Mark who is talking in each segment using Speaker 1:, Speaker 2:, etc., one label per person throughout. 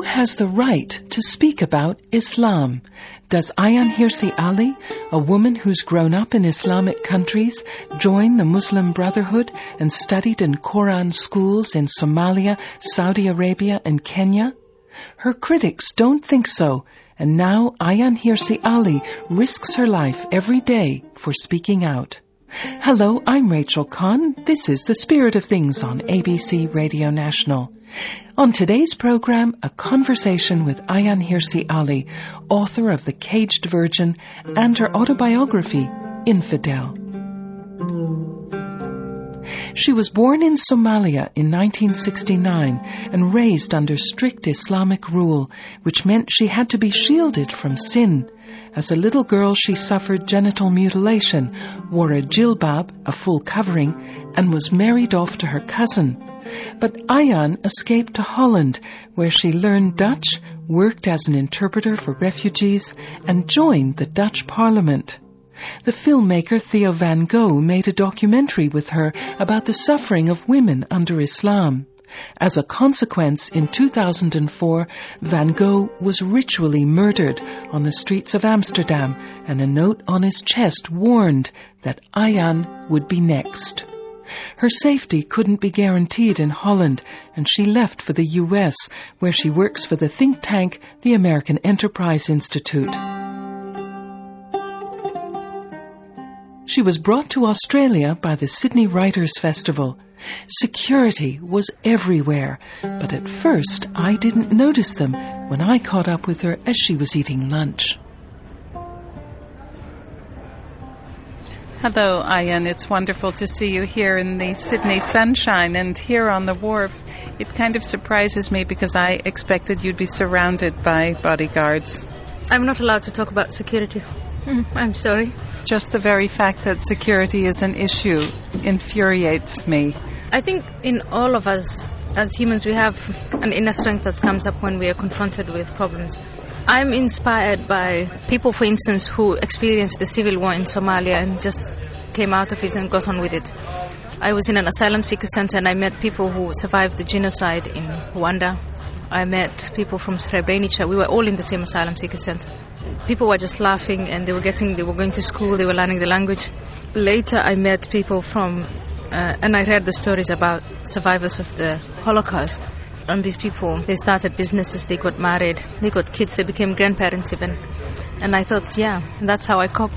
Speaker 1: has the right to speak about Islam? Does Ayaan Hirsi Ali, a woman who's grown up in Islamic countries, join the Muslim Brotherhood and studied in Quran schools in Somalia, Saudi Arabia and Kenya? Her critics don't think so, and now Ayaan Hirsi Ali risks her life every day for speaking out. Hello, I'm Rachel Kahn. This is The Spirit of Things on ABC Radio National. On today's program, a conversation with Ayaan Hirsi Ali, author of The Caged Virgin and her autobiography, Infidel. She was born in Somalia in 1969 and raised under strict Islamic rule, which meant she had to be shielded from sin. As a little girl, she suffered genital mutilation, wore a jilbab, a full covering, and was married off to her cousin. But Ayaan escaped to Holland, where she learned Dutch, worked as an interpreter for refugees, and joined the Dutch Parliament. The filmmaker Theo van Gogh made a documentary with her about the suffering of women under Islam. As a consequence, in 2004, Van Gogh was ritually murdered on the streets of Amsterdam, and a note on his chest warned that Ayaan would be next. Her safety couldn't be guaranteed in Holland, and she left for the US, where she works for the think tank, the American Enterprise Institute. She was brought to Australia by the Sydney Writers' Festival. Security was everywhere, but at first I didn't notice them when I caught up with her as she was eating lunch.
Speaker 2: Hello, Ayaan. It's wonderful to see you here in the Sydney sunshine and here on the wharf. It kind of surprises me because I expected you'd be surrounded by bodyguards.
Speaker 3: I'm not allowed to talk about security. I'm sorry.
Speaker 2: Just the very fact that security is an issue infuriates me.
Speaker 3: I think in all of us, as humans, we have an inner strength that comes up when we are confronted with problems. I'm inspired by people, for instance, who experienced the civil war in Somalia and just came out of it and got on with it. I was in an asylum seeker center and I met people who survived the genocide in Rwanda. I met people from Srebrenica. We were all in the same asylum seeker center. People were just laughing and they were going to school, they were learning the language. Later I met people from, and I read the stories about survivors of the Holocaust. And these people, they started businesses, they got married, they got kids, they became grandparents even. And I thought, yeah, that's how I cope.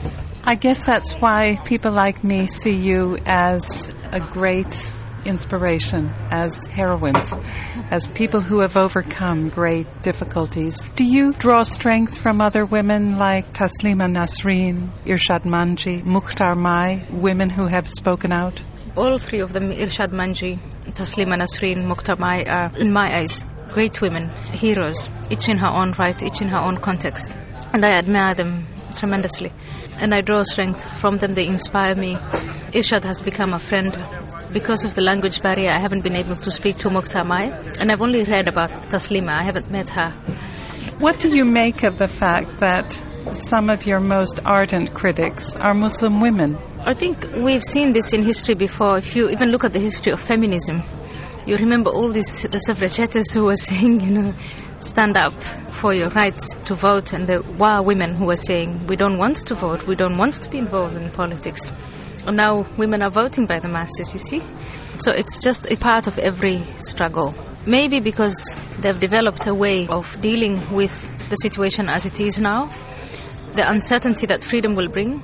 Speaker 2: I guess that's why people like me see you as a great inspiration, as heroines, as people who have overcome great difficulties. Do you draw strength from other women like Taslima Nasreen, Irshad Manji, Mukhtar Mai, women who have spoken out?
Speaker 3: All three of them, Irshad Manji, Taslima Nasreen, Mukhtar Mai, are, in my eyes, great women, heroes, each in her own right, each in her own context. And I admire them tremendously. And I draw strength from them, they inspire me. Irshad has become a friend. Because of the language barrier, I haven't been able to speak to Mukhtar Mai, and I've only read about Taslima, I haven't met her.
Speaker 2: What do you make of the fact that some of your most ardent critics are Muslim women?
Speaker 3: I think we've seen this in history before. If you even look at the history of feminism, you remember all the suffragettes who were saying, stand up for your rights to vote, and there were women who were saying, we don't want to vote, we don't want to be involved in politics. And now women are voting by the masses, you see. So it's just a part of every struggle. Maybe because they've developed a way of dealing with the situation as it is now, the uncertainty that freedom will bring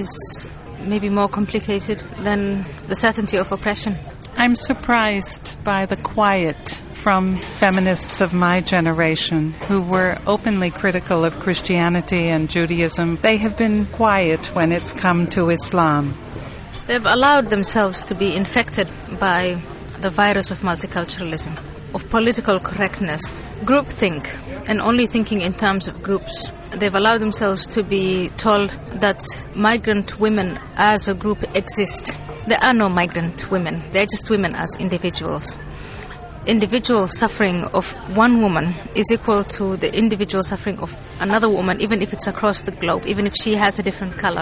Speaker 3: is maybe more complicated than the certainty of oppression.
Speaker 2: I'm surprised by the quiet from feminists of my generation who were openly critical of Christianity and Judaism. They have been quiet when it's come to Islam.
Speaker 3: They've allowed themselves to be infected by the virus of multiculturalism, of political correctness, groupthink, and only thinking in terms of groups. They've allowed themselves to be told that migrant women as a group exist. There are no migrant women. They're just women as individuals. Individual suffering of one woman is equal to the individual suffering of another woman, even if it's across the globe, even if she has a different color.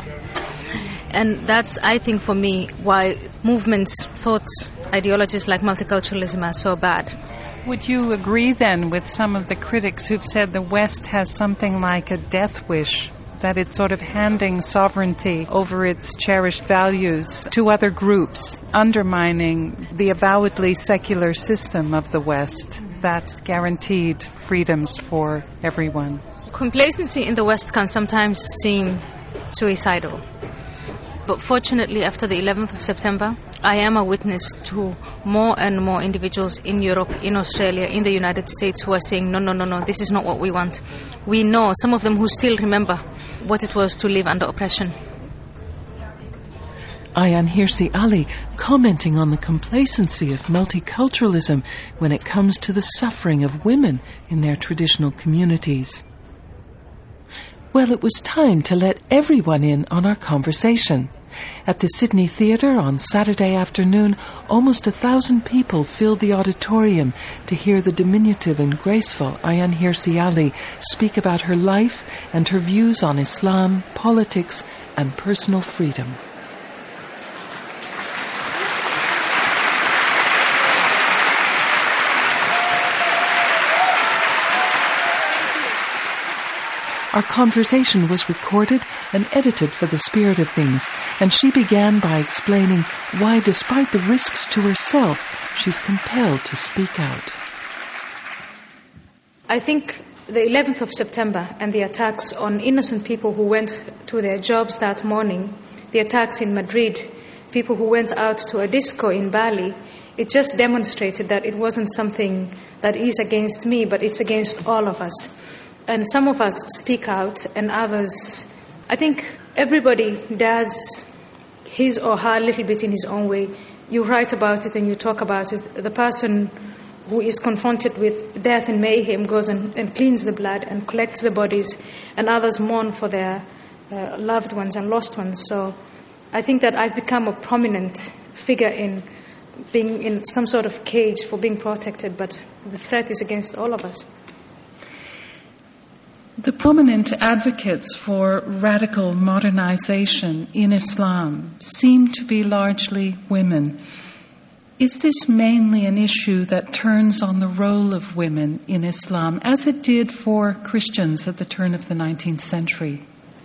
Speaker 3: And that's, I think, for me, why movements, thoughts, ideologies like multiculturalism are so bad.
Speaker 2: Would you agree then with some of the critics who've said the West has something like a death wish, that it's sort of handing sovereignty over its cherished values to other groups, undermining the avowedly secular system of the West that guaranteed freedoms for everyone?
Speaker 3: Complacency in the West can sometimes seem suicidal. But fortunately, after the 11th of September, I am a witness to more and more individuals in Europe, in Australia, in the United States who are saying, no, this is not what we want. We know, some of them who still remember what it was to live under oppression.
Speaker 1: Ayaan Hirsi Ali commenting on the complacency of multiculturalism when it comes to the suffering of women in their traditional communities. Well, it was time to let everyone in on our conversation. At the Sydney Theatre on Saturday afternoon, almost 1,000 people filled the auditorium to hear the diminutive and graceful Ayaan Hirsi Ali speak about her life and her views on Islam, politics, and personal freedom. Our conversation was recorded and edited for the spirit of things, and she began by explaining why, despite the risks to herself, she's compelled to speak out.
Speaker 3: I think the 11th of September and the attacks on innocent people who went to their jobs that morning, the attacks in Madrid, people who went out to a disco in Bali, it just demonstrated that it wasn't something that is against me, but it's against all of us. And some of us speak out, and others, I think everybody does his or her little bit in his own way. You write about it and you talk about it. The person who is confronted with death and mayhem goes and cleans the blood and collects the bodies, and others mourn for their loved ones and lost ones. So I think that I've become a prominent figure in being in some sort of cage for being protected, but the threat is against all of us.
Speaker 2: The prominent advocates for radical modernization in Islam seem to be largely women. Is this mainly an issue that turns on the role of women in Islam, as it did for Christians at the turn of the 19th century?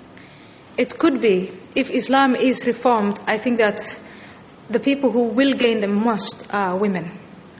Speaker 3: It could be. If Islam is reformed, I think that the people who will gain the most are women.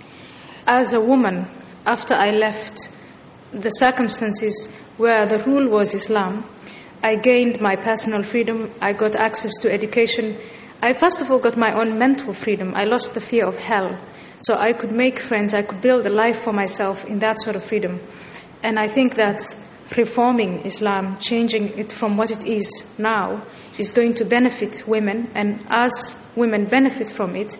Speaker 3: As a woman, after I left the circumstances where the rule was Islam, I gained my personal freedom, I got access to education. I first of all got my own mental freedom. I lost the fear of hell. So I could make friends, I could build a life for myself in that sort of freedom. And I think that reforming Islam, changing it from what it is now, is going to benefit women. And as women benefit from it,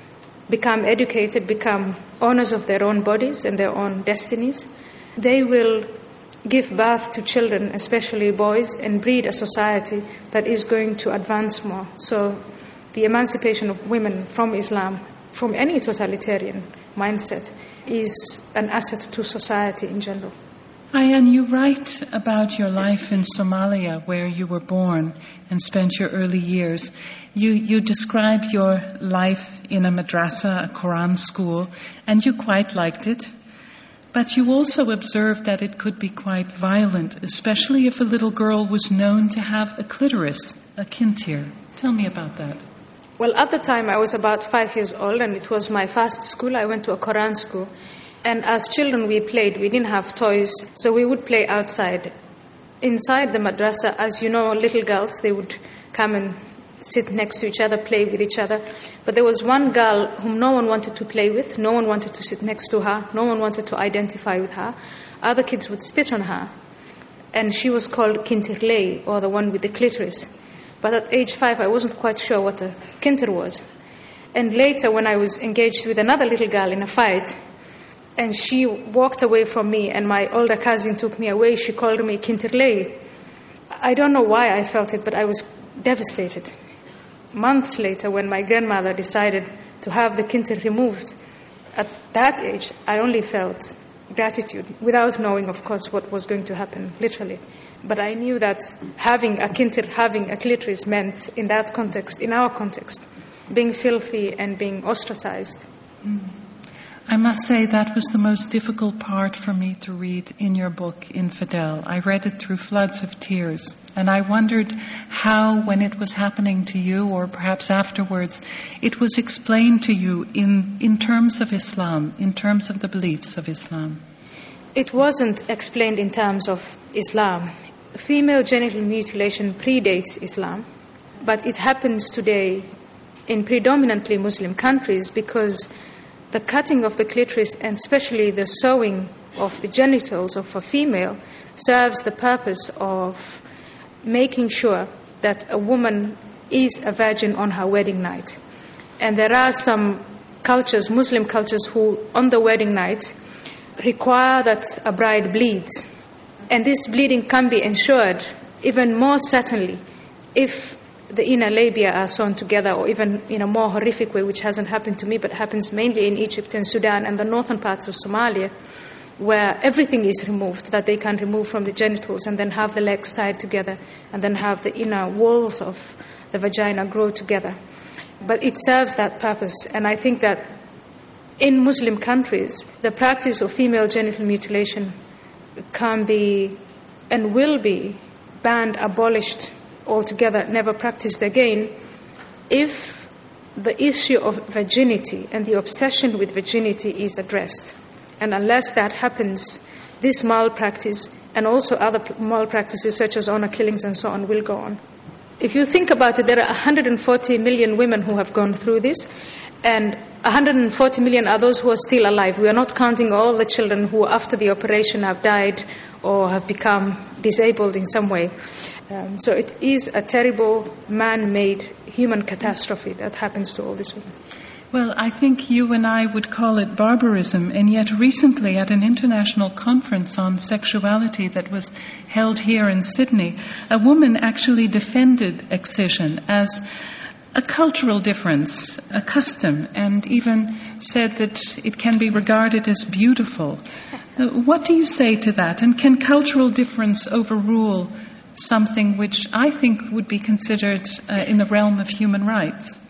Speaker 3: become educated, become owners of their own bodies and their own destinies, they will give birth to children, especially boys, and breed a society that is going to advance more. So the emancipation of women from Islam, from any totalitarian mindset, is an asset to society in general.
Speaker 2: Ayaan, you write about your life in Somalia, where you were born and spent your early years. You describe your life in a madrasa, a Quran school, and you quite liked it. But you also observed that it could be quite violent, especially if a little girl was known to have a clitoris, a kintir. Tell me about that.
Speaker 3: Well, at the time I was about 5 years old, and it was my first school. I went to a Quran school. And as children we played. We didn't have toys, so we would play outside. Inside the madrasa, as you know, little girls, they would come and sit next to each other, play with each other. But there was one girl whom no one wanted to play with, no one wanted to sit next to her, no one wanted to identify with her. Other kids would spit on her. And she was called Kintirley, or the one with the clitoris. But at age 5, I wasn't quite sure what a kintir was. And later, when I was engaged with another little girl in a fight, and she walked away from me, and my older cousin took me away, she called me Kintirley. I don't know why I felt it, but I was devastated. Months later, when my grandmother decided to have the kintir removed, at that age, I only felt gratitude, without knowing, of course, what was going to happen, literally. But I knew that having a kintir, having a clitoris meant, in that context, in our context, being filthy and being ostracized.
Speaker 1: I must say that was the most difficult part for me to read in your book, Infidel. I read it through floods of tears, and I wondered how, when it was happening to you, or perhaps afterwards, it was explained to you in terms of Islam, in terms of the beliefs of Islam.
Speaker 3: It wasn't explained in terms of Islam. Female genital mutilation predates Islam, but it happens today in predominantly Muslim countries because the cutting of the clitoris, and especially the sewing of the genitals of a female, serves the purpose of making sure that a woman is a virgin on her wedding night. And there are some cultures, Muslim cultures, who on the wedding night require that a bride bleeds. And this bleeding can be ensured even more certainly if the inner labia are sewn together, or even in a more horrific way, which hasn't happened to me, but happens mainly in Egypt and Sudan and the northern parts of Somalia, where everything is removed that they can remove from the genitals, and then have the legs tied together, and then have the inner walls of the vagina grow together. But it serves that purpose, and I think that in Muslim countries, the practice of female genital mutilation can be and will be banned, abolished altogether, never practiced again, if the issue of virginity and the obsession with virginity is addressed. And unless that happens, this malpractice and also other malpractices such as honor killings and so on will go on. If you think about it, there are 140 million women who have gone through this, and 140 million are those who are still alive. We are not counting all the children who after the operation have died or have become disabled in some way. So it is a terrible man-made human catastrophe that happens to all these women.
Speaker 1: Well, I think you and I would call it barbarism, and yet recently at an international conference on sexuality that was held here in Sydney, a woman actually defended excision as a cultural difference, a custom, and even said that it can be regarded as beautiful. What do you say to that? And can cultural difference overrule something which I think would be considered in the realm of human rights?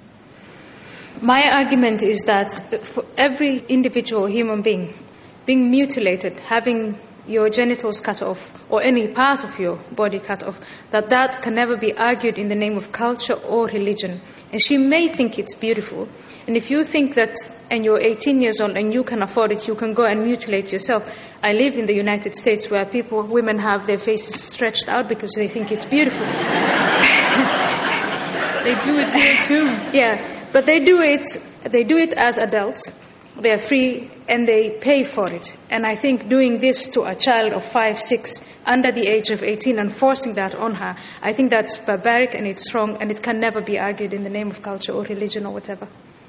Speaker 3: My argument is that for every individual human being being mutilated, having your genitals cut off, or any part of your body cut off, that can never be argued in the name of culture or religion. And she may think it's beautiful. And if you think that, and you're 18 years old and you can afford it, you can go and mutilate yourself. I live in the United States where women have their faces stretched out because they think it's beautiful.
Speaker 1: They do it here too.
Speaker 3: Yeah, but they do it as adults. They're free and they pay for it. And I think doing this to a child of 5, 6, under the age of 18 and forcing that on her, I think that's barbaric and it's wrong and it can never be argued in the name of culture or religion or whatever.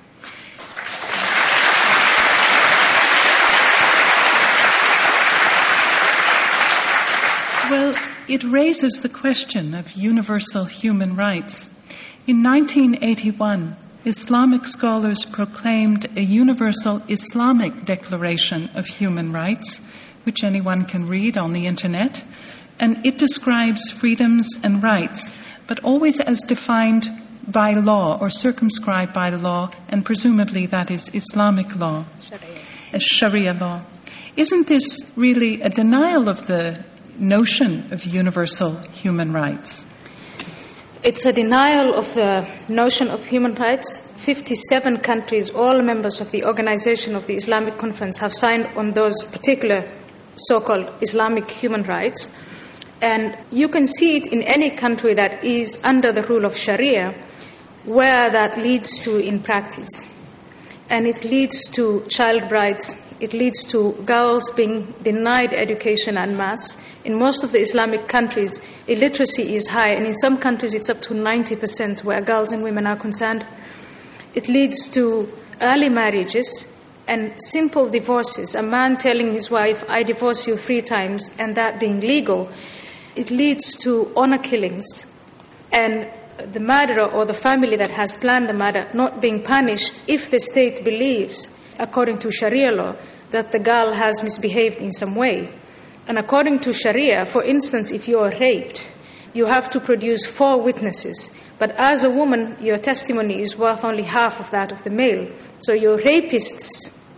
Speaker 1: Well, it raises the question of universal human rights. In 1981, Islamic scholars proclaimed a universal Islamic Declaration of Human Rights, which anyone can read on the internet, and it describes freedoms and rights, but always as defined by law or circumscribed by law, and presumably that is Islamic law, Sharia law. Isn't this really a denial of the notion of universal human rights?
Speaker 3: It's a denial of the notion of human rights. 57 countries, all members of the Organization of the Islamic Conference, have signed on those particular so-called Islamic human rights. And you can see it in any country that is under the rule of Sharia, where that leads to in practice. And it leads to child brides. It leads to girls being denied education en masse. In most of the Islamic countries, illiteracy is high, and in some countries it's up to 90% where girls and women are concerned. It leads to early marriages and simple divorces, a man telling his wife, I divorce you 3 times, and that being legal. It leads to honor killings, and the murderer or the family that has planned the murder not being punished if the state believes, according to Sharia law, that the girl has misbehaved in some way. And according to Sharia, for instance, if you are raped, you have to produce 4 witnesses. But as a woman, your testimony is worth only half of that of the male. So your rapists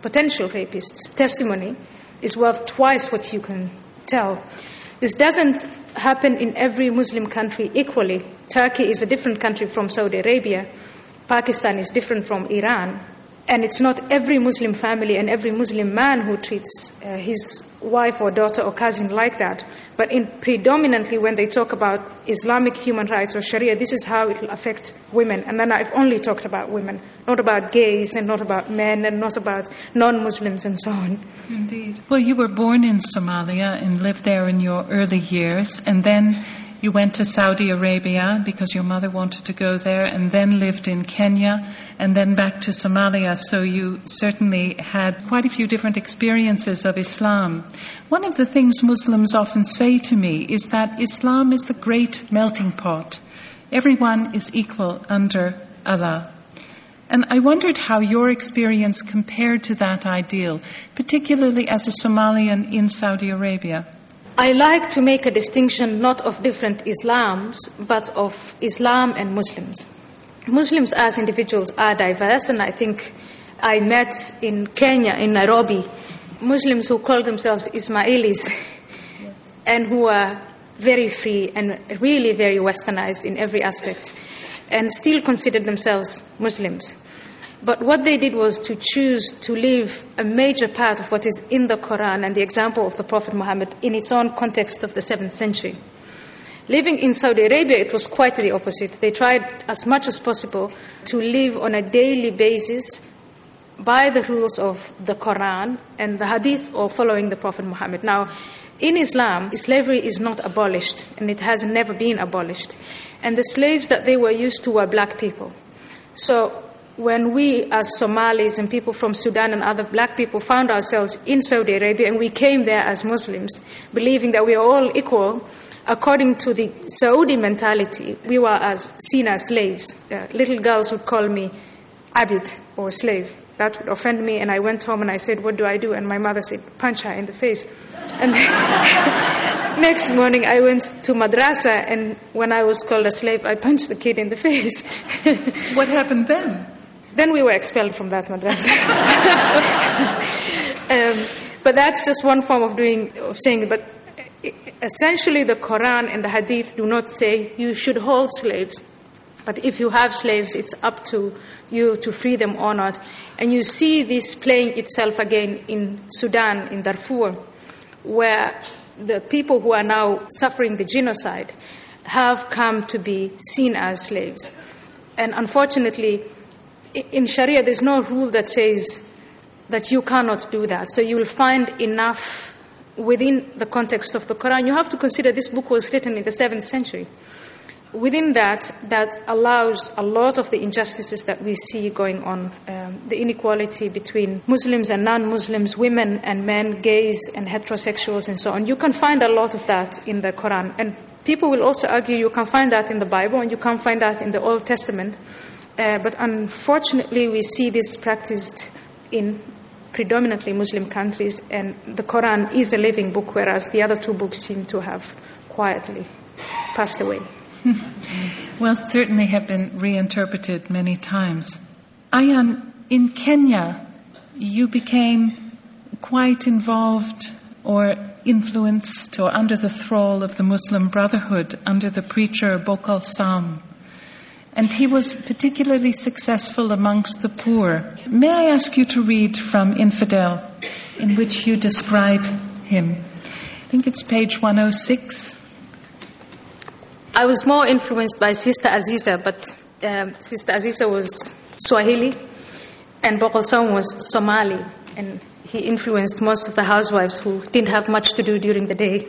Speaker 4: potential rapists' testimony is worth twice what you can tell. This doesn't happen in every Muslim country equally. Turkey is a different country from Saudi Arabia. Pakistan is different from Iran. And it's not every Muslim family and every Muslim man who treats his wife or daughter or cousin like that. But predominantly when they talk about Islamic human rights or Sharia, this is how it will affect women. And then I've only talked about women, not about gays and not about men and not about non-Muslims and so on.
Speaker 2: Indeed. Well, you were born in Somalia and lived there in your early years, and then you went to Saudi Arabia because your mother wanted to go there, and then lived in Kenya, and then back to Somalia. So you certainly had quite a few different experiences of Islam. One of the things Muslims often say to me is that Islam is the great melting pot. Everyone is equal under Allah. And I wondered how your experience compared to that ideal, particularly as a Somalian in Saudi Arabia.
Speaker 4: I like to make a distinction not of different Islams, but of Islam and Muslims. Muslims as individuals are diverse, and I think I met in Kenya, in Nairobi, Muslims who call themselves Ismailis, and who are very free and really very westernized in every aspect, and still consider themselves Muslims. But what they did was to choose to leave a major part of what is in the Quran and the example of the Prophet Muhammad in its own context of the 7th century. Living in Saudi Arabia, it was quite the opposite. They tried as much as possible to live on a daily basis by the rules of the Quran and the Hadith, or following the Prophet Muhammad. Now, in Islam, slavery is not abolished, and it has never been abolished. And the slaves that they were used to were black people. So when we as Somalis and people from Sudan and other black people found ourselves in Saudi Arabia, and we came there as Muslims, believing that we are all equal, according to the Saudi mentality, we were seen as slaves. Little girls would call me abid, or slave. That would offend me, and I went home and I said, "What do I do?" And my mother said, "Punch her in the face." And next morning I went to madrasa, and when I was called a slave, I punched the kid in the face.
Speaker 2: What happened then?
Speaker 4: Then we were expelled from that madrasa. But that's just one form of saying it. But essentially the Quran and the Hadith do not say you should hold slaves. But if you have slaves, it's up to you to free them or not. And you see this playing itself again in Sudan, in Darfur, where the people who are now suffering the genocide have come to be seen as slaves. And unfortunately, in Sharia, there's no rule that says that you cannot do that. So you will find enough within the context of the Quran. You have to consider this book was written in the 7th century. Within that allows a lot of the injustices that we see going on, the inequality between Muslims and non-Muslims, women and men, gays and heterosexuals and so on. You can find a lot of that in the Quran. And people will also argue you can find that in the Bible and you can find that in the Old Testament. But unfortunately, we see this practiced in predominantly Muslim countries, and the Quran is a living book, whereas the other two books seem to have quietly passed away.
Speaker 2: Well, certainly have been reinterpreted many times. Ayan, in Kenya, you became quite involved or influenced or under the thrall of the Muslim Brotherhood under the preacher Bokal Sam. And he was particularly successful amongst the poor. May I ask you to read from Infidel, in which you describe him? I think it's page 106.
Speaker 4: I was more influenced by Sister Aziza, but Sister Aziza was Swahili and Bokal Sam was Somali. And he influenced most of the housewives who didn't have much to do during the day.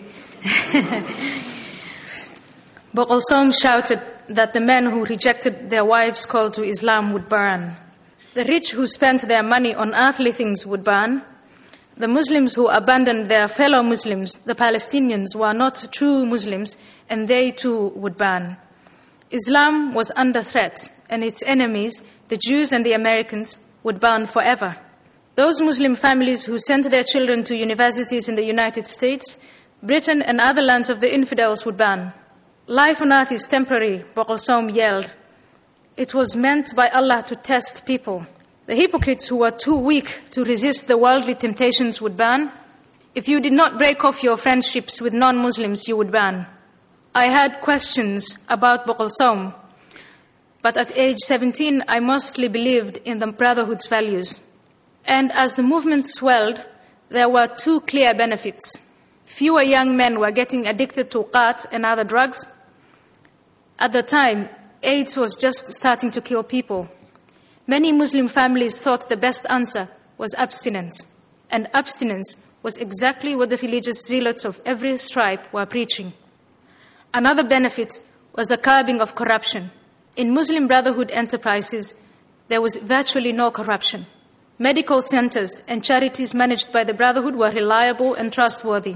Speaker 4: Bokal Sam shouted that the men who rejected their wives' call to Islam would burn. The rich who spent their money on earthly things would burn. The Muslims who abandoned their fellow Muslims, the Palestinians, were not true Muslims, and they too would burn. Islam was under threat, and its enemies, the Jews and the Americans, would burn forever. Those Muslim families who sent their children to universities in the United States, Britain and other lands of the infidels would burn. Life on earth is temporary, Bokal Sam yelled. It was meant by Allah to test people. The hypocrites who were too weak to resist the worldly temptations would ban. If you did not break off your friendships with non-Muslims, you would ban. I had questions about Buqul Sawm, but at age 17, I mostly believed in the Brotherhood's values. And as the movement swelled, there were two clear benefits. Fewer young men were getting addicted to qat and other drugs. At the time, AIDS was just starting to kill people. Many Muslim families thought the best answer was abstinence, and abstinence was exactly what the religious zealots of every stripe were preaching. Another benefit was the curbing of corruption. In Muslim Brotherhood enterprises, there was virtually no corruption. Medical centers and charities managed by the Brotherhood were reliable and trustworthy.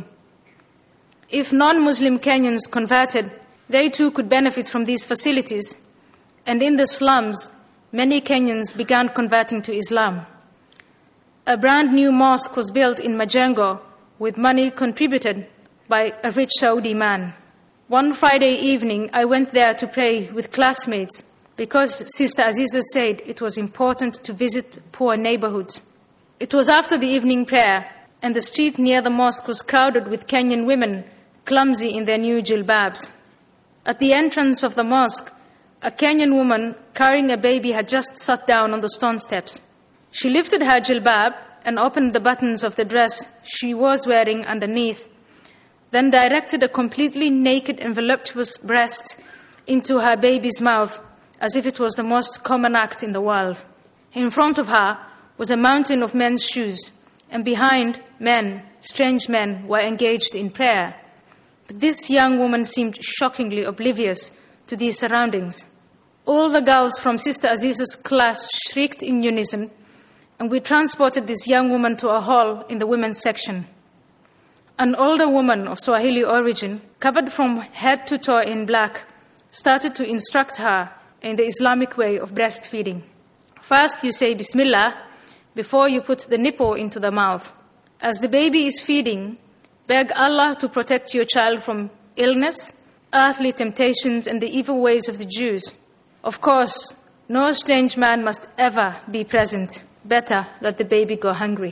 Speaker 4: If non-Muslim Kenyans converted, they too could benefit from these facilities. And in the slums, many Kenyans began converting to Islam. A brand new mosque was built in Majengo with money contributed by a rich Saudi man. One Friday evening, I went there to pray with classmates because Sister Aziza said it was important to visit poor neighborhoods. It was after the evening prayer, and the street near the mosque was crowded with Kenyan women, clumsy in their new jilbabs. At the entrance of the mosque, a Kenyan woman carrying a baby had just sat down on the stone steps. She lifted her jilbab and opened the buttons of the dress she was wearing underneath, then directed a completely naked and voluptuous breast into her baby's mouth as if it was the most common act in the world. In front of her was a mountain of men's shoes, and behind, strange men, were engaged in prayer. But this young woman seemed shockingly oblivious to these surroundings. All the girls from Sister Aziza's class shrieked in unison, and we transported this young woman to a hall in the women's section. An older woman of Swahili origin, covered from head to toe in black, started to instruct her in the Islamic way of breastfeeding. First, you say Bismillah before you put the nipple into the mouth. As the baby is feeding, beg Allah to protect your child from illness, earthly temptations, and the evil ways of the Jews. Of course, no strange man must ever be present. Better let the baby go hungry.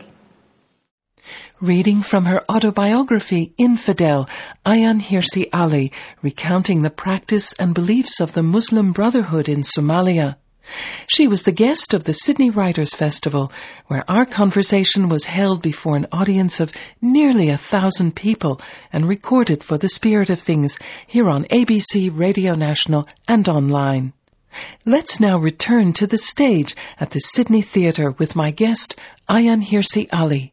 Speaker 1: Reading from her autobiography, Infidel, Ayan Hirsi Ali, recounting the practice and beliefs of the Muslim Brotherhood in Somalia. She was the guest of the Sydney Writers' Festival, where our conversation was held before an audience of nearly 1,000 people and recorded for The Spirit of Things here on ABC Radio National and online. Let's now return to the stage at the Sydney Theatre with my guest, Ayan Hirsi Ali.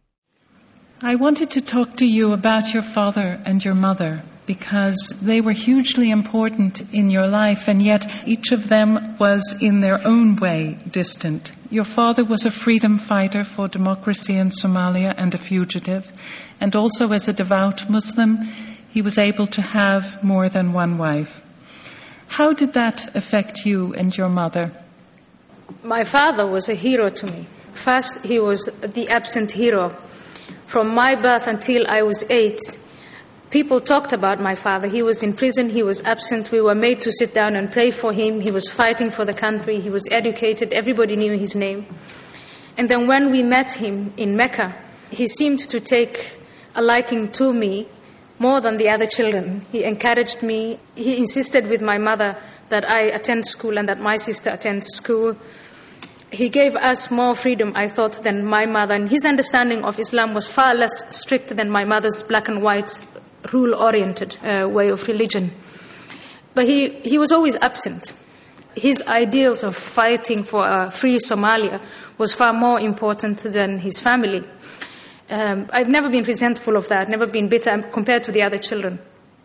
Speaker 2: I wanted to talk to you about your father and your mother because they were hugely important in your life, and yet each of them was in their own way distant. Your father was a freedom fighter for democracy in Somalia and a fugitive, and also as a devout Muslim, he was able to have more than one wife. How did that affect you and your mother?
Speaker 4: My father was a hero to me. First, he was the absent hero. From my birth until I was 8, people talked about my father. He was in prison, he was absent, we were made to sit down and pray for him. He was fighting for the country, he was educated, everybody knew his name. And then when we met him in Mecca, he seemed to take a liking to me more than the other children. He encouraged me, he insisted with my mother that I attend school and that my sister attends school. He gave us more freedom, I thought, than my mother. And his understanding of Islam was far less strict than my mother's black and white, rule-oriented way of religion. But he was always absent. His ideals of fighting for a free Somalia was far more important than his family. I've never been resentful of that, never been bitter compared to the other children.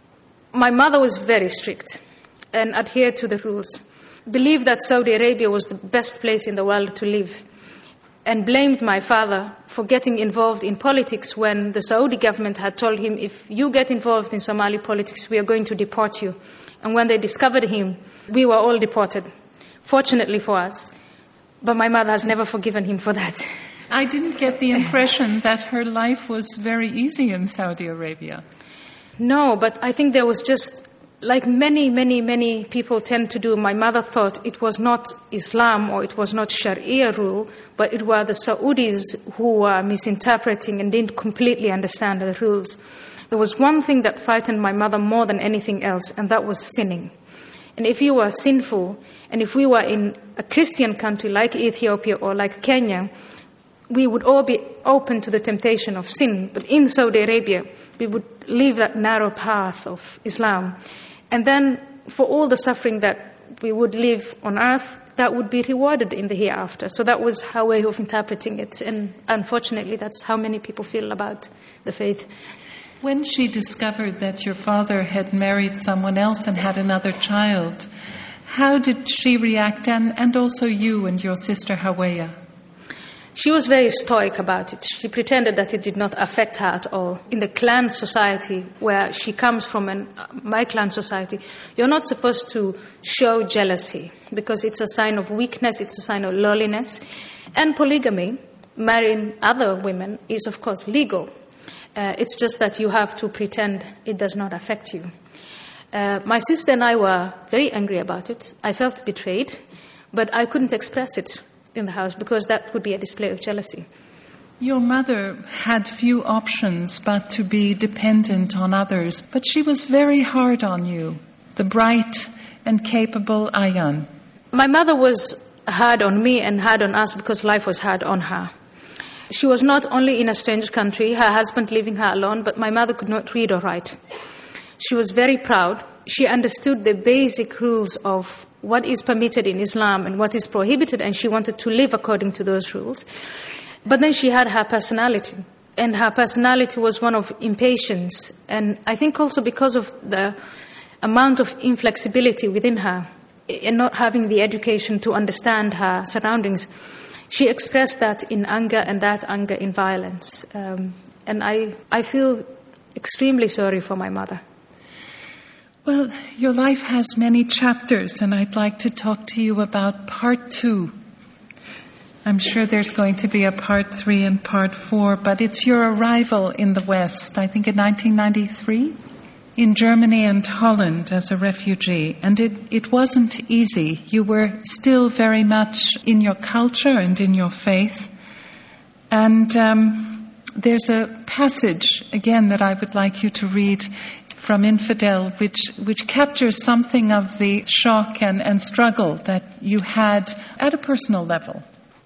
Speaker 4: My mother was very strict and adhered to the rules. Believed that Saudi Arabia was the best place in the world to live, and blamed my father for getting involved in politics when the Saudi government had told him, if you get involved in Somali politics, we are going to deport you. And when they discovered him, we were all deported, fortunately for us. But my mother has never forgiven him for that.
Speaker 2: I didn't get the impression that her life was very easy in Saudi Arabia.
Speaker 4: No, but I think there was just like many people tend to do, my mother thought it was not Islam or it was not Sharia rule, but it were the Saudis who were misinterpreting and didn't completely understand the rules. There was one thing that frightened my mother more than anything else, and that was sinning. And if you were sinful, and if we were in a Christian country like Ethiopia or like Kenya, we would all be open to the temptation of sin. But in Saudi Arabia, we would leave that narrow path of Islam. And then for all the suffering that we would live on earth, that would be rewarded in the hereafter. So that was her way of interpreting it. And unfortunately, that's how many people feel about the faith.
Speaker 1: When she discovered that your father had married someone else and had another child, how did she react, and also you and your sister Hawaya?
Speaker 4: She was very stoic about it. She pretended that it did not affect her at all. In the clan society where she comes from, and my clan society, you're not supposed to show jealousy because it's a sign of weakness, it's a sign of lowliness. And polygamy, marrying other women, is of course legal. It's just that you have to pretend it does not affect you. My sister and I were very angry about it. I felt betrayed, but I couldn't express it in the house because that would be a display of jealousy.
Speaker 1: Your mother had few options but to be dependent on others, but she was very hard on you, the bright and capable Ayan.
Speaker 4: My mother was hard on me and hard on us because life was hard on her. She was not only in a strange country, her husband leaving her alone, but my mother could not read or write. She was very proud. She understood the basic rules of what is permitted in Islam and what is prohibited, and she wanted to live according to those rules. But then she had her personality, and her personality was one of impatience, and I think also because of the amount of inflexibility within her and not having the education to understand her surroundings. She expressed that in anger, and that anger in violence. And I feel extremely sorry for my mother.
Speaker 1: Well, your life has many chapters, and I'd like to talk to you about part 2. I'm sure there's going to be a part 3 and part 4, but it's your arrival in the West, I think in 1993, in Germany and Holland as a refugee. And it wasn't easy. You were still very much in your culture and in your faith. And there's a passage, again, that I would like you to read from Infidel, which captures something of the shock and struggle that you had at a personal level.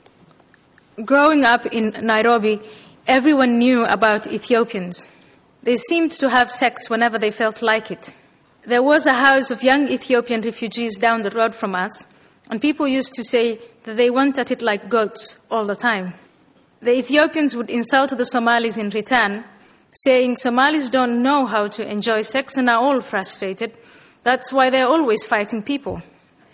Speaker 4: Growing up in Nairobi, everyone knew about Ethiopians. They seemed to have sex whenever they felt like it. There was a house of young Ethiopian refugees down the road from us, and people used to say that they went at it like goats all the time. The Ethiopians would insult the Somalis in return, saying Somalis don't know how to enjoy sex and are all frustrated. That's why they're always fighting people.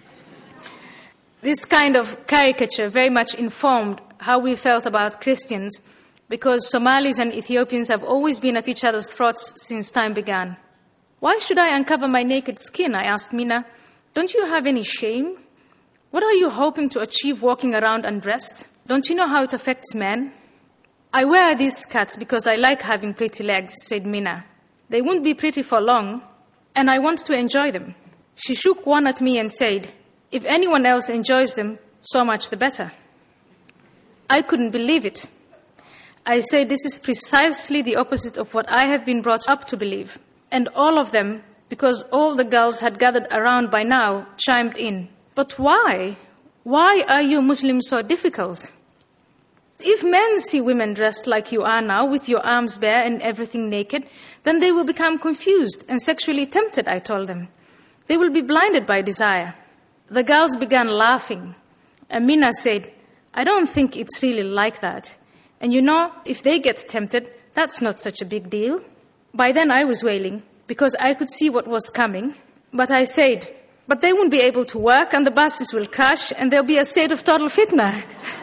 Speaker 4: This kind of caricature very much informed how we felt about Christians, because Somalis and Ethiopians have always been at each other's throats since time began. Why should I uncover my naked skin? I asked Mina. Don't you have any shame? What are you hoping to achieve walking around undressed? Don't you know how it affects men? I wear these skirts because I like having pretty legs, said Mina. They won't be pretty for long, and I want to enjoy them. She shook one at me and said, if anyone else enjoys them, so much the better. I couldn't believe it. I said, this is precisely the opposite of what I have been brought up to believe. And all of them, because all the girls had gathered around by now, chimed in. But why? Why are you Muslims so difficult? If men see women dressed like you are now, with your arms bare and everything naked, then they will become confused and sexually tempted, I told them. They will be blinded by desire. The girls began laughing. Amina said, I don't think it's really like that. And you know, if they get tempted, that's not such a big deal. By then I was wailing, because I could see what was coming. But I said, but they won't be able to work, and the buses will crash, and there'll be a state of total fitna.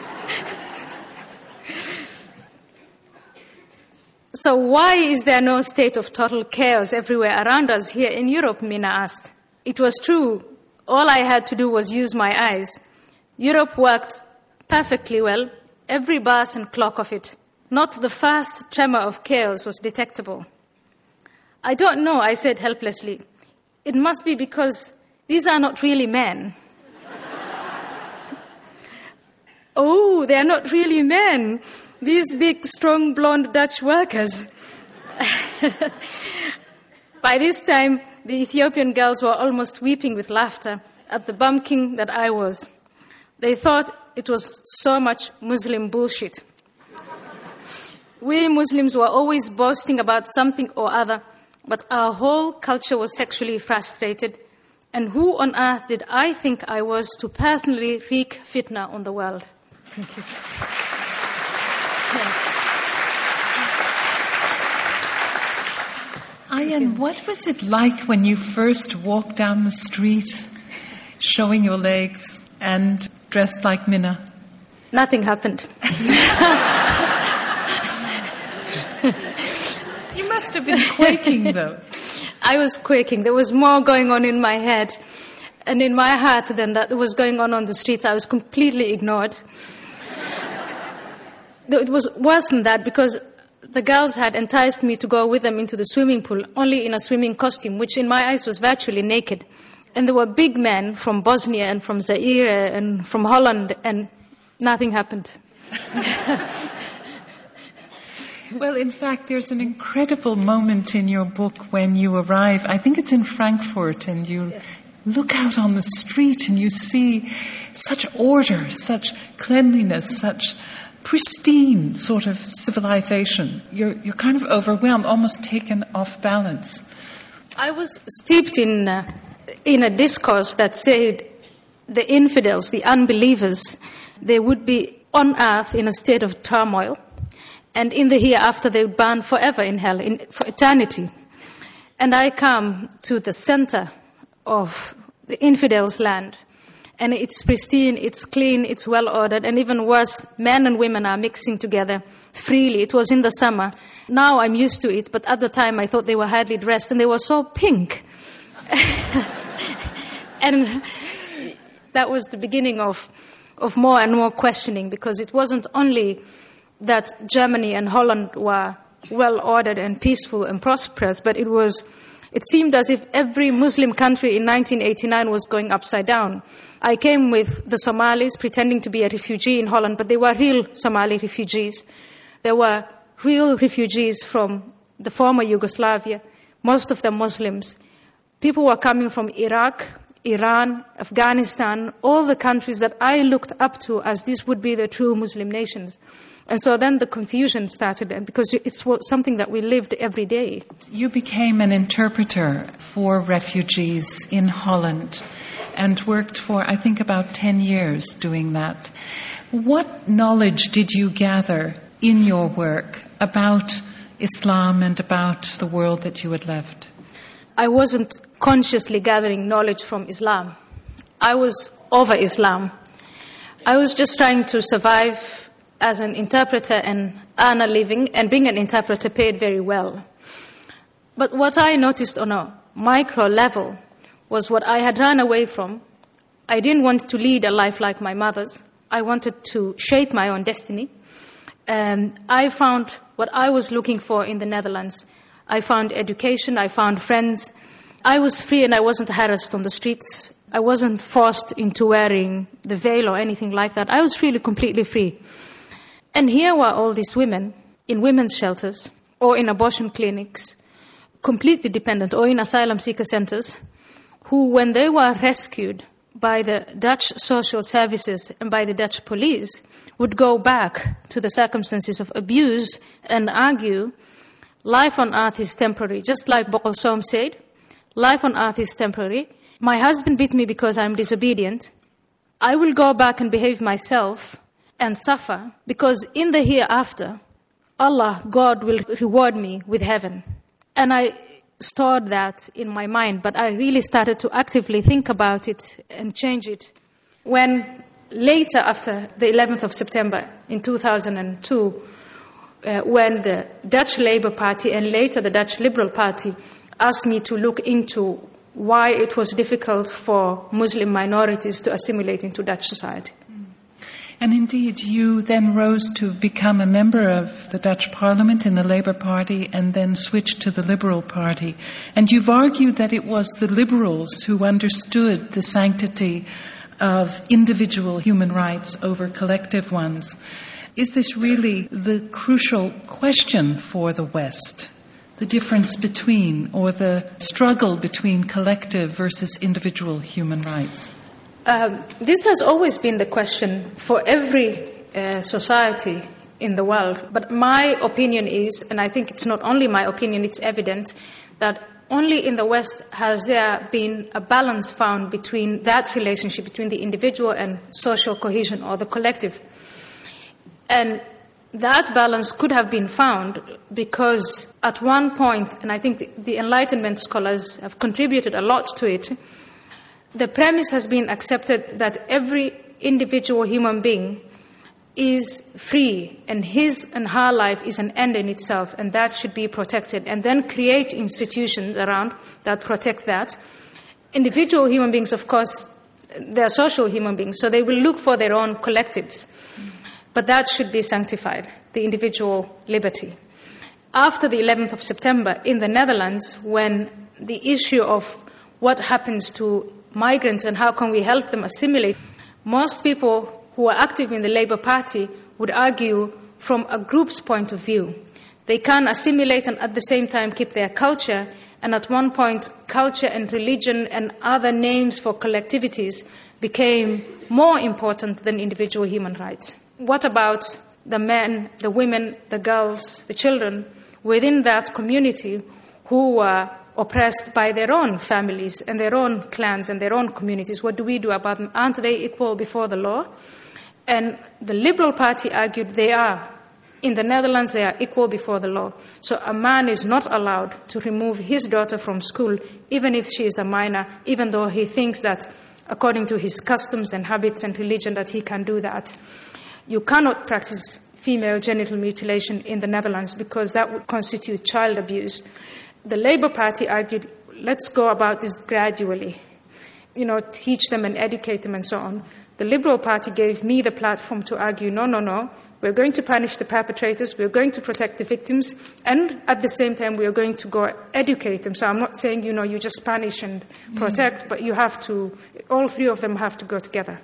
Speaker 4: So why is there no state of total chaos everywhere around us here in Europe, Mina asked. It was true. All I had to do was use my eyes. Europe worked perfectly well, every bus and clock of it. Not the first tremor of chaos was detectable. I don't know, I said helplessly. it must be because these are not really men. Oh, they are not really men. These big, strong, blonde Dutch workers. By this time, the Ethiopian girls were almost weeping with laughter at the bumpkin that I was. They thought it was so much Muslim bullshit. We Muslims were always boasting about something or other, but our whole culture was sexually frustrated. And who on earth did I think I was to personally wreak fitna on the world? Thank you.
Speaker 1: Ayan, what was it like when you first walked down the street, showing your legs and dressed like Minna?
Speaker 4: Nothing happened.
Speaker 1: You must have been quaking, though.
Speaker 4: I was quaking. There was more going on in my head and in my heart than that was going on the streets. I was completely ignored. It was worse than that because the girls had enticed me to go with them into the swimming pool, only in a swimming costume, which in my eyes was virtually naked. And there were big men from Bosnia and from Zaire and from Holland, and nothing happened.
Speaker 1: Well, in fact, there's an incredible moment in your book when you arrive. I think it's in Frankfurt, and you look out on the street and you see such order, such cleanliness, such pristine sort of civilization. You're kind of overwhelmed, almost taken off balance.
Speaker 4: I was steeped in a discourse that said the infidels, the unbelievers, they would be on earth in a state of turmoil, and in the hereafter they would burn forever in hell, for eternity. And I come to the center of the infidels' land, and it's pristine, it's clean, it's well-ordered, and even worse, men and women are mixing together freely. It was in the summer. Now I'm used to it, but at the time I thought they were hardly dressed, and they were so pink. And that was the beginning of more and more questioning, because it wasn't only that Germany and Holland were well-ordered and peaceful and prosperous, but it seemed as if every Muslim country in 1989 was going upside down. I came with the Somalis pretending to be a refugee in Holland, but they were real Somali refugees. There were real refugees from the former Yugoslavia, most of them Muslims. People were coming from Iraq, Iran, Afghanistan, all the countries that I looked up to as these would be the true Muslim nations. And so then the confusion started, because it's something that we lived every day.
Speaker 1: You became an interpreter for refugees in Holland and worked for, I think, about 10 years doing that. What knowledge did you gather in your work about Islam and about the world that you had left?
Speaker 4: I wasn't consciously gathering knowledge from Islam. I was over Islam. I was just trying to survive as an interpreter and earn a living, and being an interpreter paid very well. But what I noticed on a micro level was what I had run away from. I didn't want to lead a life like my mother's. I wanted to shape my own destiny. I found what I was looking for in the Netherlands. I found education, I found friends. I was free and I wasn't harassed on the streets. I wasn't forced into wearing the veil or anything like that. I was really completely free. And here were all these women in women's shelters or in abortion clinics, completely dependent, or in asylum seeker centers, who, when they were rescued by the Dutch social services and by the Dutch police, would go back to the circumstances of abuse and argue, life on earth is temporary. Just like Bokel Soom said, life on earth is temporary. My husband beat me because I'm disobedient. I will go back and behave myself and suffer, because in the hereafter, Allah, God, will reward me with heaven. And I stored that in my mind, but I really started to actively think about it and change it when later, after the 11th of September in 2002, when the Dutch Labour Party and later the Dutch Liberal Party asked me to look into why it was difficult for Muslim minorities to assimilate into Dutch society.
Speaker 2: And indeed, you then rose to become a member of the Dutch Parliament in the Labour Party and then switched to the Liberal Party. And you've argued that it was the Liberals who understood the sanctity of individual human rights over collective ones. Is this really the crucial question for the West? The difference between, or the struggle between collective versus individual human rights?
Speaker 4: This has always been the question for every society in the world. But my opinion is, and I think it's not only my opinion, it's evident, that only in the West has there been a balance found between that relationship between the individual and social cohesion or the collective. And that balance could have been found because at one point, and I think the Enlightenment scholars have contributed a lot to it, the premise has been accepted that every individual human being is free and his and her life is an end in itself, and that should be protected, and then create institutions around that protect that. Individual human beings, of course, they're social human beings, so they will look for their own collectives. But that should be sanctified, the individual liberty. After the 11th of September in the Netherlands, when the issue of what happens to migrants and how can we help them assimilate, most people who are active in the Labour Party would argue from a group's point of view. They can assimilate and at the same time keep their culture, and at one point culture and religion and other names for collectivities became more important than individual human rights. What about the men, the women, the girls, the children within that community who were oppressed by their own families and their own clans and their own communities? What do we do about them? Aren't they equal before the law? And the Liberal Party argued they are. In the Netherlands, they are equal before the law. So a man is not allowed to remove his daughter from school, even if she is a minor, even though he thinks that, according to his customs and habits and religion, that he can do that. You cannot practice female genital mutilation in the Netherlands because that would constitute child abuse. The Labour Party argued, let's go about this gradually, teach them and educate them and so on. The Liberal Party gave me the platform to argue, no, we're going to punish the perpetrators, we're going to protect the victims, and at the same time we're going to go educate them. So I'm not saying, you just punish and protect, but you have to, all three of them have to go together.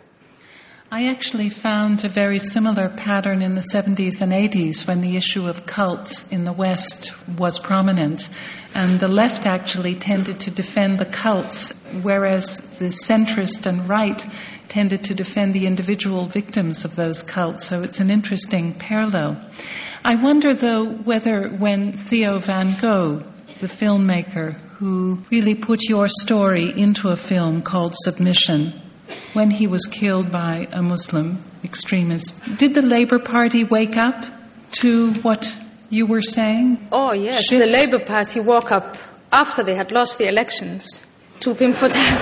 Speaker 2: I actually found a very similar pattern in the 70s and 80s when the issue of cults in the West was prominent. And the left actually tended to defend the cults, whereas the centrist and right tended to defend the individual victims of those cults. So it's an interesting parallel. I wonder, though, whether when Theo van Gogh, the filmmaker who really put your story into a film called Submission, when he was killed by a Muslim extremist, did the Labour Party wake up to what you were saying?
Speaker 4: Oh, yes. Shift? The Labour Party woke up after they had lost the elections to Pim Fortuyn.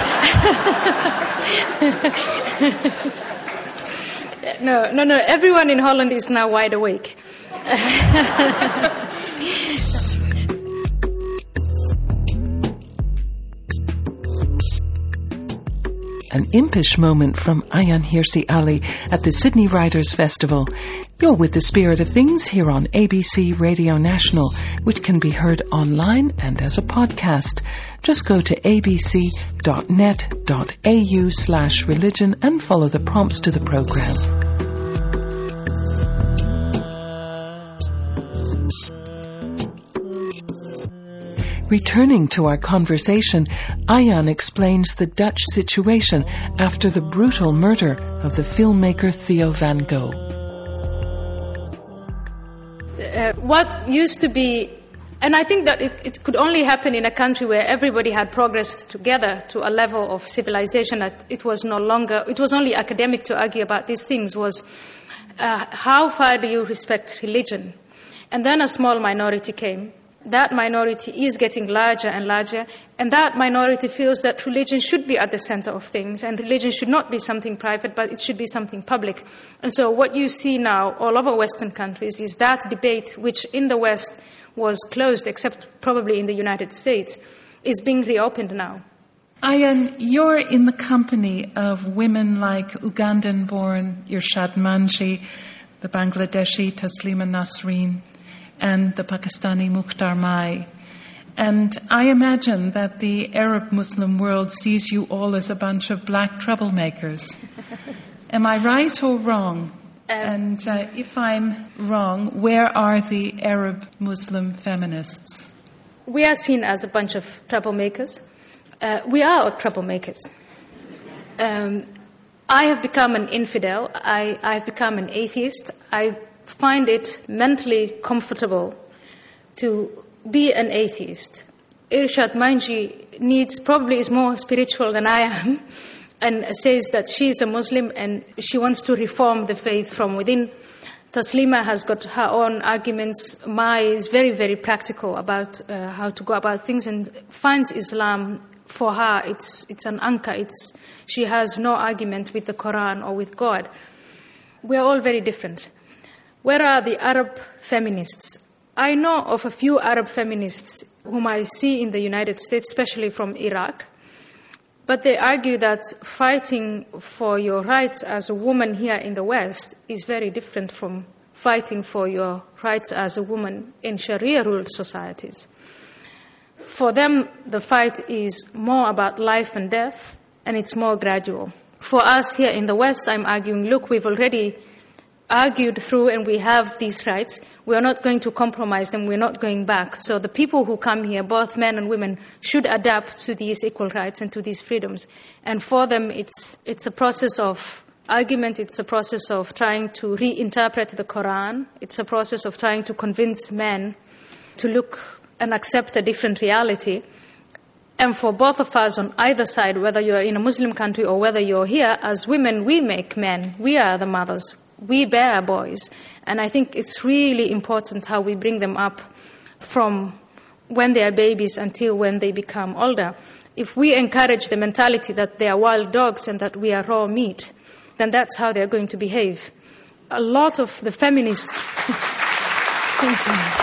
Speaker 4: No. Everyone in Holland is now wide awake.
Speaker 1: An impish moment from Ayaan Hirsi Ali at the Sydney Writers' Festival. You're with The Spirit of Things here on ABC Radio National, which can be heard online and as a podcast. Just go to abc.net.au/religion and follow the prompts to the program. Returning to our conversation, Ayaan explains the Dutch situation after the brutal murder of the filmmaker Theo van Gogh.
Speaker 4: What used to be, and I think that it could only happen in a country where everybody had progressed together to a level of civilization that it was only academic to argue about these things, was how far do you respect religion? And then a small minority came. That minority is getting larger and larger, and that minority feels that religion should be at the center of things, and religion should not be something private, but it should be something public. And so what you see now all over Western countries is that debate, which in the West was closed, except probably in the United States, is being reopened now.
Speaker 1: Ayan, you're in the company of women like Ugandan-born Irshad Manji, the Bangladeshi Taslima Nasreen, and the Pakistani Mukhtar Mai. And I imagine that the Arab Muslim world sees you all as a bunch of black troublemakers. Am I right or wrong? And if I'm wrong, where are the Arab Muslim feminists?
Speaker 4: We are seen as a bunch of troublemakers. We are all troublemakers. I have become an infidel. I have become an atheist. I find it mentally comfortable to be an atheist. Irshad Manji probably is more spiritual than I am, and says that she is a Muslim and she wants to reform the faith from within. Taslima has got her own arguments. Mai is very, very practical about how to go about things and finds Islam, for her, it's an anchor. She has no argument with the Quran or with God. We are all very different. Where are the Arab feminists? I know of a few Arab feminists whom I see in the United States, especially from Iraq. But they argue that fighting for your rights as a woman here in the West is very different from fighting for your rights as a woman in Sharia-ruled societies. For them, the fight is more about life and death, and it's more gradual. For us here in the West, I'm arguing, look, we've already argued through and we have these rights. We are not going to compromise them. We're not going back. So the people who come here, both men and women, should adapt to these equal rights and to these freedoms. And for them, it's a process of argument. It's a process of trying to reinterpret the Quran. It's a process of trying to convince men to look and accept a different reality. And for both of us on either side, whether you're in a Muslim country or whether you're here, as women, we make men. We are the mothers. We bear boys. And I think it's really important how we bring them up from when they are babies until when they become older. If we encourage the mentality that they are wild dogs and that we are raw meat, then that's how they're going to behave. A lot of the feminists... Thank you.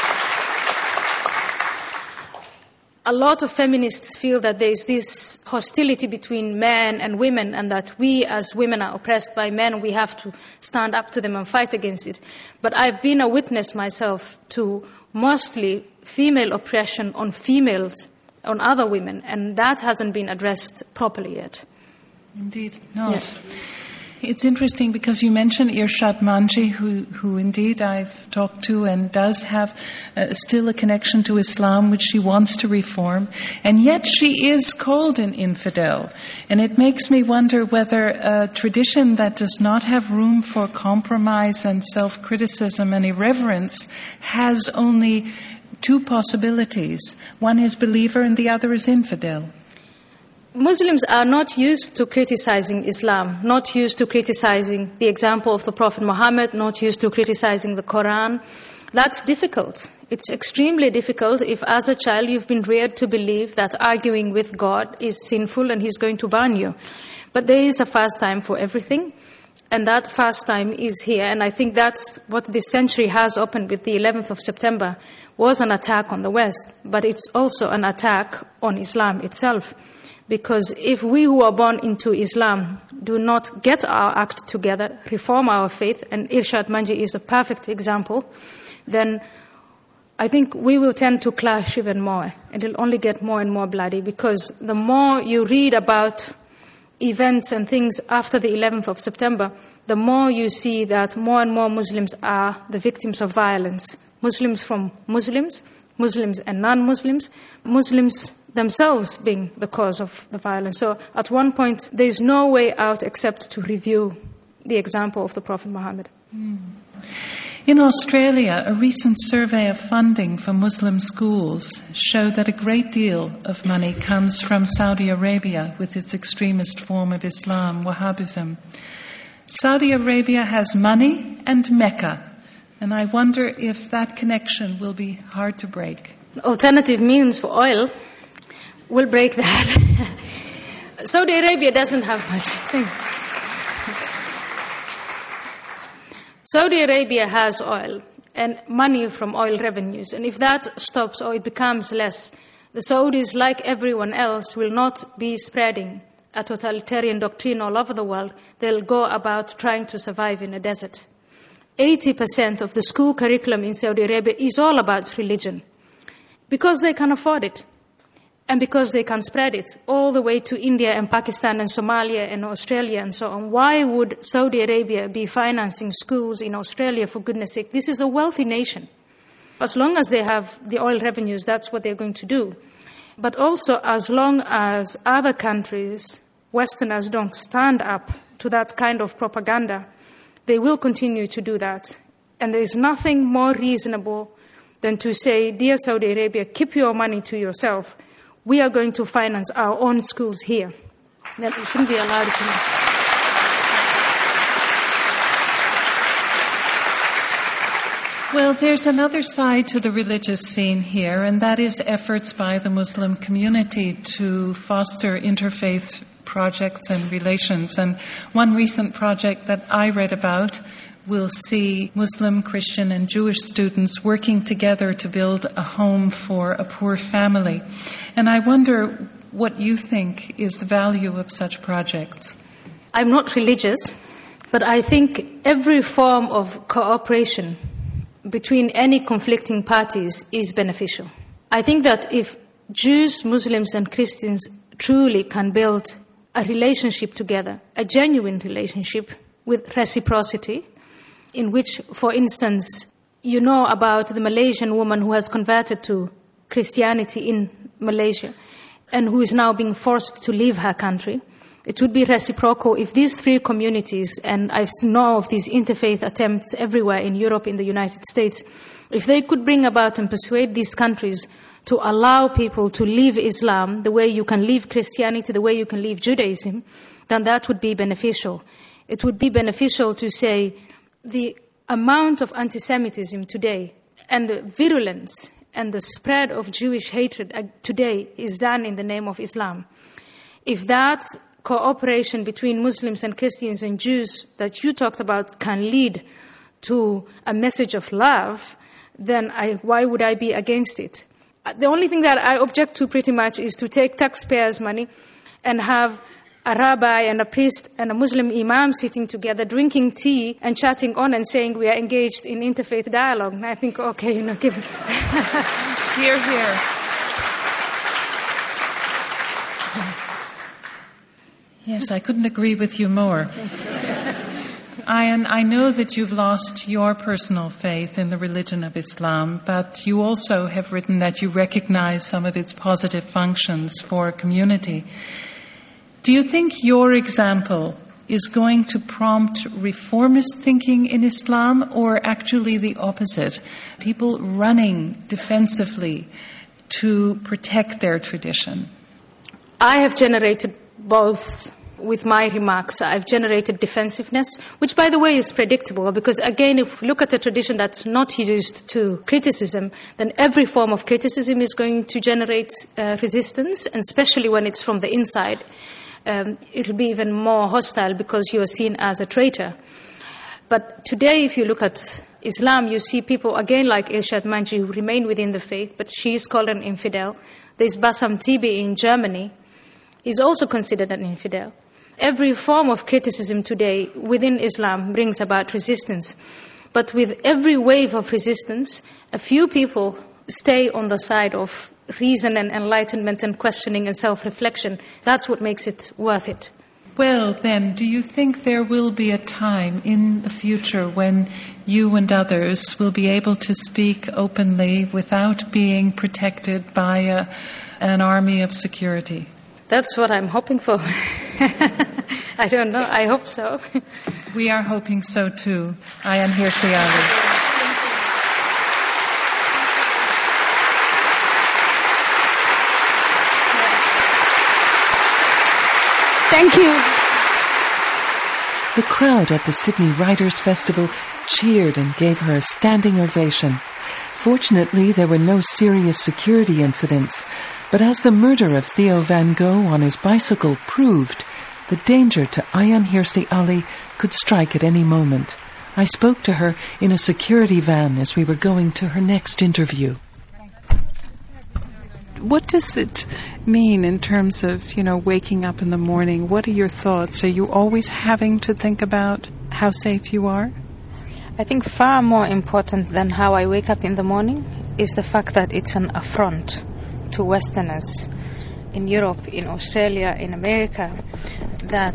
Speaker 4: A lot of feminists feel that there is this hostility between men and women, and that we as women are oppressed by men. We have to stand up to them and fight against it. But I've been a witness myself to mostly female oppression on females, on other women, and that hasn't been addressed properly yet.
Speaker 1: Indeed, no.
Speaker 4: Yes.
Speaker 1: It's interesting because you mentioned Irshad Manji, who indeed I've talked to and does have still a connection to Islam, which she wants to reform, and yet she is called an infidel. And it makes me wonder whether a tradition that does not have room for compromise and self-criticism and irreverence has only two possibilities. One is believer and the other is infidel.
Speaker 4: Muslims are not used to criticizing Islam, not used to criticizing the example of the Prophet Muhammad, not used to criticizing the Quran. That's difficult. It's extremely difficult if as a child you've been reared to believe that arguing with God is sinful and He's going to burn you. But there is a fast time for everything, and that fast time is here. And I think that's what this century has opened with the 11th of September, was an attack on the West, but it's also an attack on Islam itself. Because if we who are born into Islam do not get our act together, reform our faith, and Irshad Manji is a perfect example, then I think we will tend to clash even more. It will only get more and more bloody, because the more you read about events and things after the 11th of September, the more you see that more and more Muslims are the victims of violence. Muslims from Muslims, Muslims and non-Muslims, Muslims themselves being the cause of the violence. So at one point, there is no way out except to review the example of the Prophet Muhammad.
Speaker 1: In Australia, a recent survey of funding for Muslim schools showed that a great deal of money comes from Saudi Arabia with its extremist form of Islam, Wahhabism. Saudi Arabia has money and Mecca, and I wonder if that connection will be hard to break.
Speaker 4: Alternative means for oil will break that. Saudi Arabia doesn't have much. Saudi Arabia has oil and money from oil revenues, and if that stops or it becomes less, The Saudis, like everyone else, will not be spreading a totalitarian doctrine all over the world. They'll go about trying to survive in a desert. 80% of the school curriculum in Saudi Arabia is all about religion because they can afford it and because they can spread it all the way to India and Pakistan and Somalia and Australia and so on. Why would Saudi Arabia be financing schools in Australia, for goodness sake? This is a wealthy nation. As long as they have the oil revenues, that's what they're going to do. But also, as long as other countries, Westerners, don't stand up to that kind of propaganda, they will continue to do that. And there is nothing more reasonable than to say, dear Saudi Arabia, keep your money to yourself. We are going to finance our own schools here. That shouldn't be allowed to.
Speaker 1: Well, there's another side to the religious scene here, and that is efforts by the Muslim community to foster interfaith projects and relations. And one recent project that I read about will see Muslim, Christian, and Jewish students working together to build a home for a poor family. And I wonder what you think is the value of such projects.
Speaker 4: I'm not religious, but I think every form of cooperation between any conflicting parties is beneficial. I think that if Jews, Muslims, and Christians truly can build a relationship together, a genuine relationship with reciprocity, in which, for instance, you know about the Malaysian woman who has converted to Christianity in Malaysia and who is now being forced to leave her country. It would be reciprocal if these three communities, and I know of these interfaith attempts everywhere in Europe, in the United States, if they could bring about and persuade these countries to allow people to leave Islam the way you can leave Christianity, the way you can leave Judaism, then that would be beneficial. It would be beneficial to say the amount of anti-Semitism today and the virulence and the spread of Jewish hatred today is done in the name of Islam. If that cooperation between Muslims and Christians and Jews that you talked about can lead to a message of love, then why would I be against it? The only thing that I object to pretty much is to take taxpayers' money and have a rabbi and a priest and a Muslim imam sitting together, drinking tea and chatting on and saying we are engaged in interfaith dialogue. And I think, okay, give it.
Speaker 1: Hear, hear. Yes, I couldn't agree with you more. Ayan, I know that you've lost your personal faith in the religion of Islam, but you also have written that you recognize some of its positive functions for a community. Do you think your example is going to prompt reformist thinking in Islam, or actually the opposite? People running defensively to protect their tradition?
Speaker 4: I have generated both with my remarks. I've generated defensiveness, which, by the way, is predictable because, again, if we look at a tradition that's not used to criticism, then every form of criticism is going to generate resistance, and especially when it's from the inside. It'll be even more hostile because you are seen as a traitor. But today, if you look at Islam, you see people, again, like Irshad Manji, who remain within the faith, but she is called an infidel. There's Bassam Tibi in Germany. He's also considered an infidel. Every form of criticism today within Islam brings about resistance. But with every wave of resistance, a few people stay on the side of reason and enlightenment and questioning and self-reflection. That's what makes it worth it.
Speaker 1: Well, then, do you think there will be a time in the future when you and others will be able to speak openly without being protected by an army of security?
Speaker 4: That's what I'm hoping for. I don't know. I hope so.
Speaker 1: We are hoping so too. Ayan Hirsi Ali.
Speaker 4: Thank you.
Speaker 1: The crowd at the Sydney Writers' Festival cheered and gave her a standing ovation. Fortunately, there were no serious security incidents, but as the murder of Theo Van Gogh on his bicycle proved, the danger to Ayan Hirsi Ali could strike at any moment. I spoke to her in a security van as we were going to her next interview.
Speaker 2: What does it mean in terms of, waking up in the morning? What are your thoughts? Are you always having to think about how safe you are?
Speaker 3: I think far more important than how I wake up in the morning is the fact that it's an affront to Westerners in Europe, in Australia, in America, that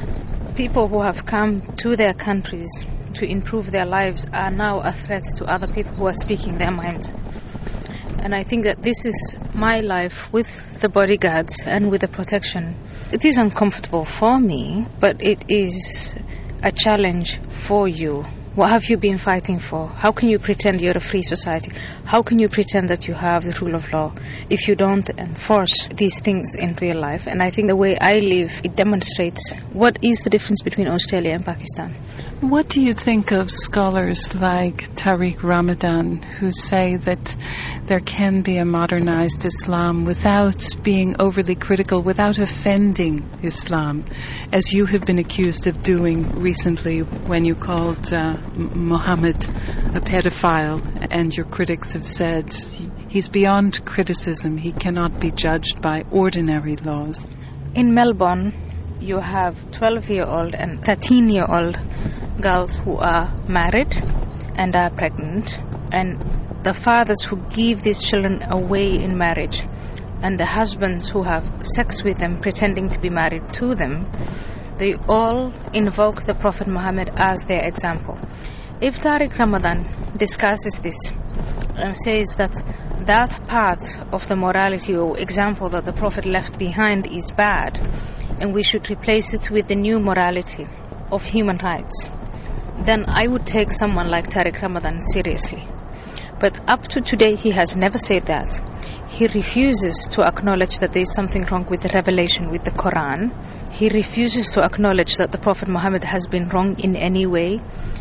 Speaker 3: people who have come to their countries to improve their lives are now a threat to other people who are speaking their mind. And I think that this is my life with the bodyguards and with the protection. It is uncomfortable for me, but it is a challenge for you. What have you been fighting for? How can you pretend you're a free society? How can you pretend that you have the rule of law if you don't enforce these things in real life? And I think the way I live, it demonstrates what is the difference between Australia and Pakistan.
Speaker 2: What do you think of scholars like Tariq Ramadan who say that there can be a modernized Islam without being overly critical, without offending Islam, as you have been accused of doing recently when you called Muhammad a pedophile, and your critics have said he's beyond criticism, he cannot be judged by ordinary laws?
Speaker 3: In Melbourne, you have 12-year-old and 13-year-old girls who are married and are pregnant, and the fathers who give these children away in marriage, and the husbands who have sex with them pretending to be married to them, they all invoke the Prophet Muhammad as their example. If Tariq Ramadan discusses this and says that that part of the morality or example that the Prophet left behind is bad, and we should replace it with the new morality of human rights, then I would take someone like Tariq Ramadan seriously. But up to today, he has never said that. He refuses to acknowledge that there is something wrong with the revelation, with the Quran. He refuses to acknowledge that the Prophet Muhammad has been wrong in any way.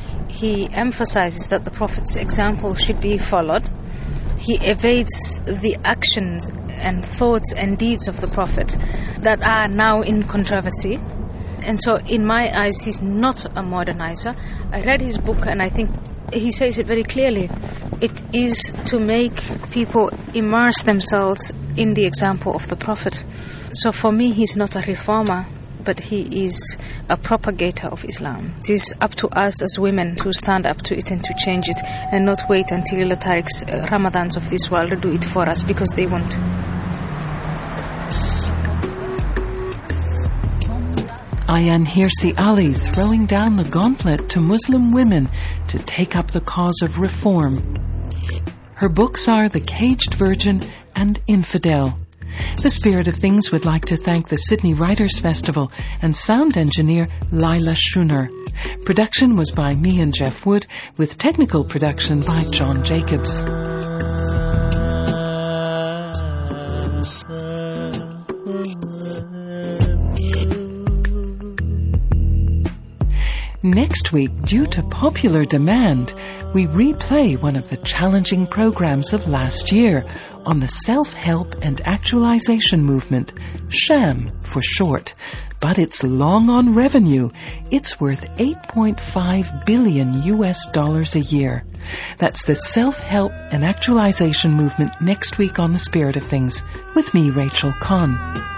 Speaker 3: He emphasizes that the Prophet's example should be followed. He evades the actions and thoughts and deeds of the Prophet that are now in controversy. And so in my eyes, he's not a modernizer. I read his book and I think he says it very clearly. It is to make people immerse themselves in the example of the Prophet. So for me, he's not a reformer, but he is a propagator of Islam. It is up to us as women to stand up to it and to change it, and not wait until the Tariq's Ramadans of this world do it for us, because they won't.
Speaker 1: Ayaan Hirsi Ali throwing down the gauntlet to Muslim women to take up the cause of reform. Her books are The Caged Virgin and Infidel. The Spirit of Things would like to thank the Sydney Writers' Festival and sound engineer Lila Schooner. Production was by me and Jeff Wood, with technical production by John Jacobs. Next week, due to popular demand, we replay one of the challenging programs of last year on the self-help and actualization movement, SHAM for short. But it's long on revenue. It's worth $8.5 billion a year. That's the self-help and actualization movement next week on The Spirit of Things, with me, Rachel Kahn.